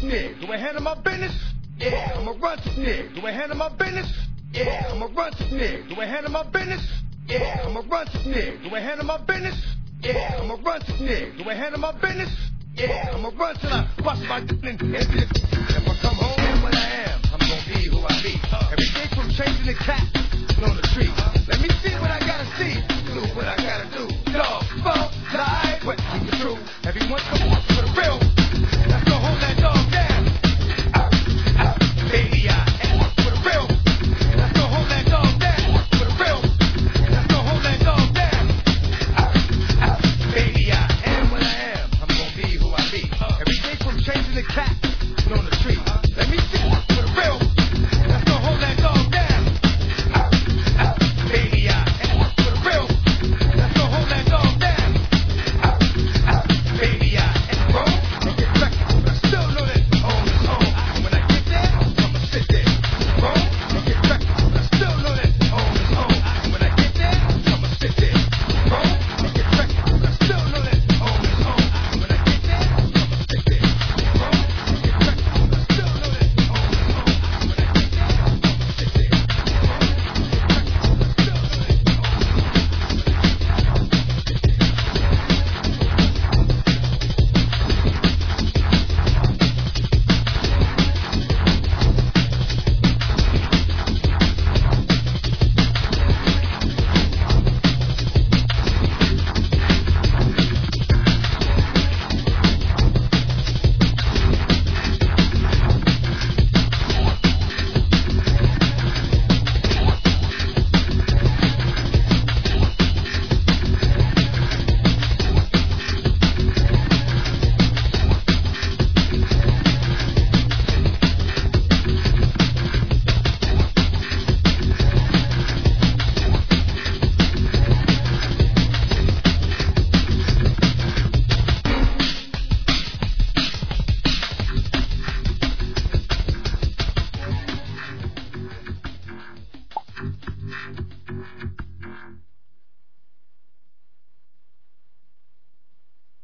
nigga. Do I handle my business? Yeah, I'ma run this nigga. Do I handle my business? Yeah, I'ma run this nigga. Do I handle my business? Yeah, I'ma run this nigga. Do I handle my business? Yeah, I'ma run this nigga. Do I handle my business? Yeah, I'ma run till I bust my dick in this. If I come home and what I am, I'm gonna be who I be. Everything from changing the cat on the street. Let me see what I gotta see. Do what I gotta do. Dog.